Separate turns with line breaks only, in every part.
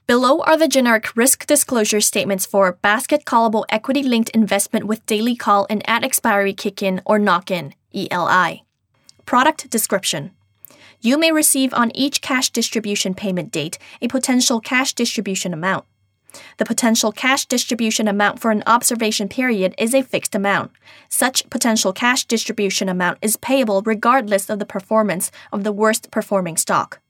Below are the generic risk disclosure statements for basket callable equity-linked investment with daily call and at expiry kick-in or knock-in, ELI. Product description. You may receive on each cash distribution payment date a potential cash distribution amount. The potential cash distribution amount for an observation period is a fixed amount. Such potential cash distribution amount is payable regardless of the performance of the worst performing stock.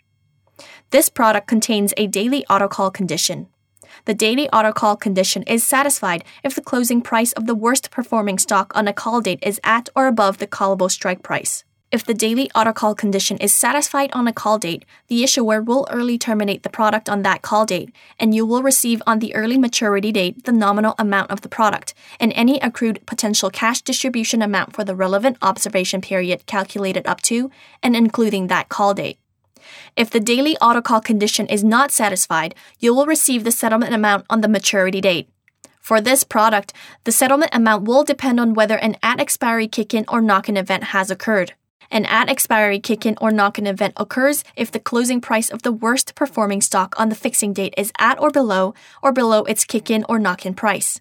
This product contains a daily autocall condition. The daily autocall condition is satisfied if the closing price of the worst performing stock on a call date is at or above the callable strike price. If the daily autocall condition is satisfied on a call date, the issuer will early terminate the product on that call date, and you will receive on the early maturity date the nominal amount of the product and any accrued potential cash distribution amount for the relevant observation period calculated up to and including that call date. If the daily autocall condition is not satisfied, you will receive the settlement amount on the maturity date. For this product, the settlement amount will depend on whether an at-expiry kick-in or knock-in event has occurred. An at-expiry kick-in or knock-in event occurs if the closing price of the worst performing stock on the fixing date is at or below its kick-in or knock-in price.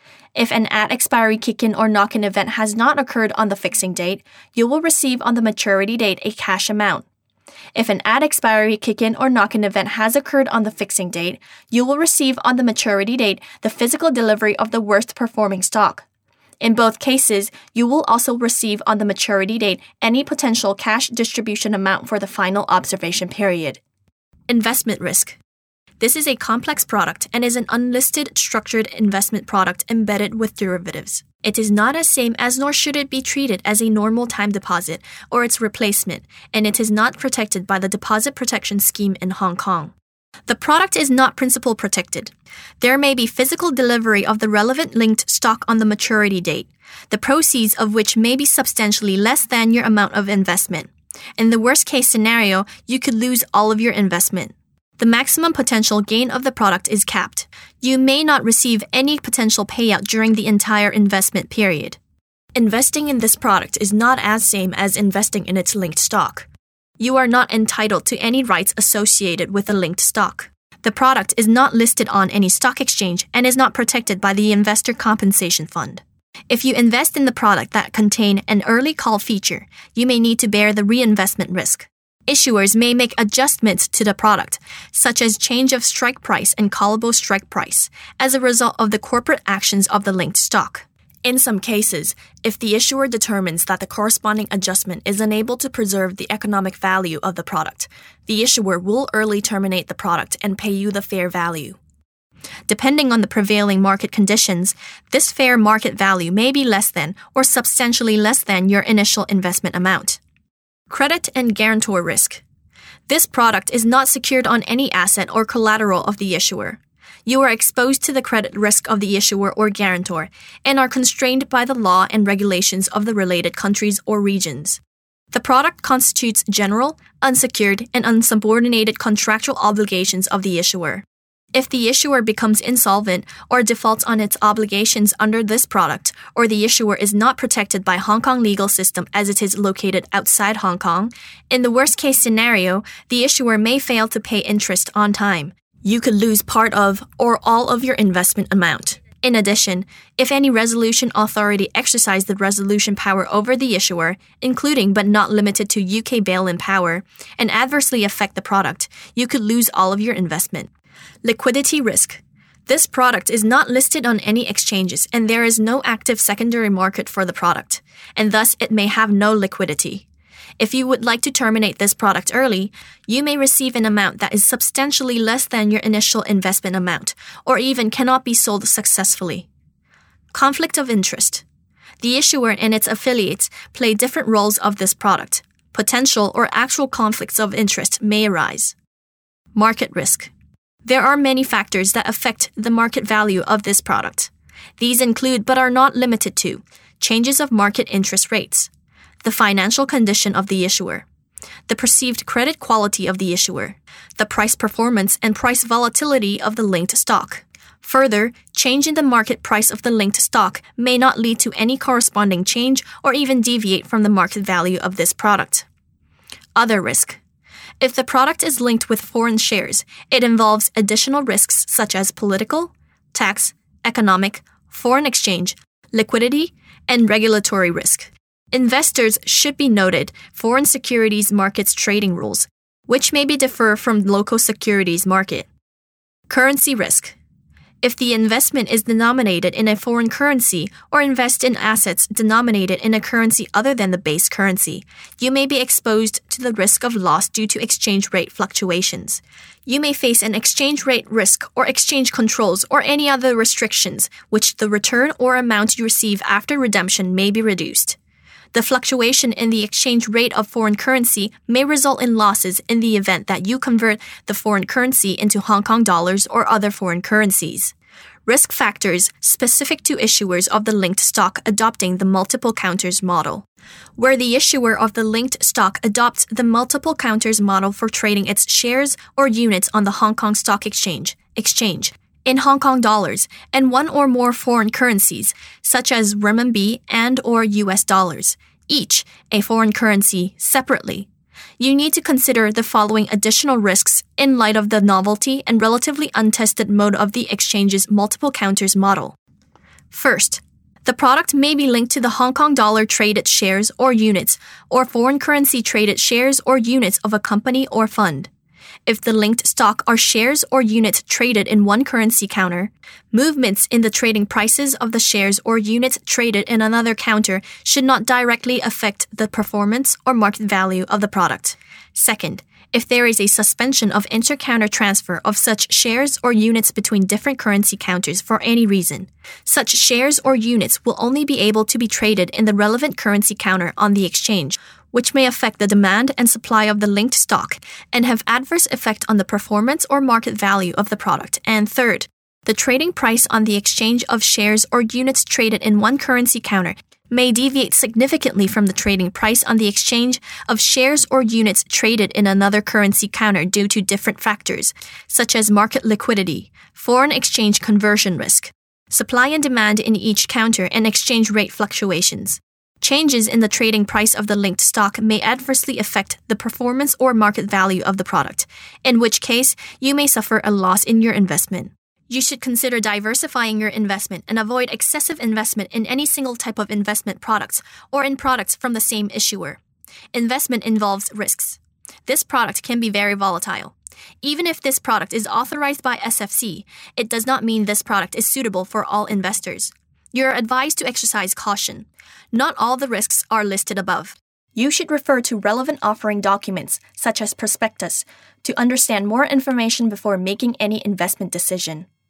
If an at-expiry kick-in or knock-in event has not occurred on the fixing date, you will receive on the maturity date a cash amount. If an at-expiry kick-in or knock-in event has occurred on the fixing date, you will receive on the maturity date the physical delivery of the worst performing stock. In both cases, you will also receive on the maturity date any potential cash distribution amount for the final observation period. Investment risk. This is a complex product and is an unlisted structured investment product embedded with derivatives. It is not as same as nor should it be treated as a normal time deposit or its replacement, and it is not protected by the Deposit Protection Scheme in Hong Kong. The product is not principal protected. There may be physical delivery of the relevant linked stock on the maturity date, the proceeds of which may be substantially less than your amount of investment. In the worst case scenario, you could lose all of your investment. The maximum potential gain of the product is capped. You may not receive any potential payout during the entire investment period. Investing in this product is not as same as investing in its linked stock. You are not entitled to any rights associated with the linked stock. The product is not listed on any stock exchange and is not protected by the Investor Compensation Fund. If you invest in the product that contain an early call feature, you may need to bear the reinvestment risk. Issuers may make adjustments to the product, such as change of strike price and callable strike price, as a result of the corporate actions of the linked stock. In some cases, if the issuer determines that the corresponding adjustment is unable to preserve the economic value of the product, the issuer will early terminate the product and pay you the fair value. Depending on the prevailing market conditions, this fair market value may be less than or substantially less than your initial investment amount. Credit and guarantor risk. This product is not secured on any asset or collateral of the issuer. You are exposed to the credit risk of the issuer or guarantor and are constrained by the law and regulations of the related countries or regions. The product constitutes general, unsecured, and unsubordinated contractual obligations of the issuer. If the issuer becomes insolvent or defaults on its obligations under this product, or the issuer is not protected by Hong Kong legal system as it is located outside Hong Kong, in the worst-case scenario, the issuer may fail to pay interest on time. You could lose part of or all of your investment amount. In addition, if any resolution authority exercise the resolution power over the issuer, including but not limited to UK bail-in power, and adversely affect the product, you could lose all of your investment. Liquidity risk. This product is not listed on any exchanges and there is no active secondary market for the product, and thus it may have no liquidity. If you would like to terminate this product early, you may receive an amount that is substantially less than your initial investment amount, or even cannot be sold successfully. Conflict of interest. The issuer and its affiliates play different roles of this product. Potential or actual conflicts of interest may arise. Market risk. There are many factors that affect the market value of this product. These include but are not limited to changes of market interest rates, the financial condition of the issuer, the perceived credit quality of the issuer, the price performance and price volatility of the linked stock. Further, change in the market price of the linked stock may not lead to any corresponding change or even deviate from the market value of this product. Other risk. If the product is linked with foreign shares, it involves additional risks such as political, tax, economic, foreign exchange, liquidity, and regulatory risk. Investors should be noted foreign securities markets trading rules, which may differ from local securities market. Currency risk. If the investment is denominated in a foreign currency or invest in assets denominated in a currency other than the base currency, you may be exposed to the risk of loss due to exchange rate fluctuations. You may face an exchange rate risk or exchange controls or any other restrictions, which the return or amount you receive after redemption may be reduced. The fluctuation in the exchange rate of foreign currency may result in losses in the event that you convert the foreign currency into Hong Kong dollars or other foreign currencies. Risk factors specific to issuers of the linked stock adopting the multiple counters model. Where the issuer of the linked stock adopts the multiple counters model for trading its shares or units on the Hong Kong Stock Exchange in Hong Kong dollars and one or more foreign currencies, such as renminbi and/or US dollars, each a foreign currency separately. You need to consider the following additional risks in light of the novelty and relatively untested mode of the exchange's multiple counters model. First, the product may be linked to the Hong Kong dollar traded shares or units or foreign currency traded shares or units of a company or fund. If the linked stock are shares or units traded in one currency counter, movements in the trading prices of the shares or units traded in another counter should not directly affect the performance or market value of the product. Second, if there is a suspension of inter-counter transfer of such shares or units between different currency counters for any reason, such shares or units will only be able to be traded in the relevant currency counter on the exchange, which may affect the demand and supply of the linked stock and have adverse effect on the performance or market value of the product. And third, the trading price on the exchange of shares or units traded in one currency counter may deviate significantly from the trading price on the exchange of shares or units traded in another currency counter due to different factors, such as market liquidity, foreign exchange conversion risk, supply and demand in each counter, and exchange rate fluctuations. Changes in the trading price of the linked stock may adversely affect the performance or market value of the product, in which case you may suffer a loss in your investment. You should consider diversifying your investment and avoid excessive investment in any single type of investment products or in products from the same issuer. Investment involves risks. This product can be very volatile. Even if this product is authorized by SFC, it does not mean this product is suitable for all investors. You are advised to exercise caution. Not all the risks are listed above. You should refer to relevant offering documents, such as prospectus, to understand more information before making any investment decision.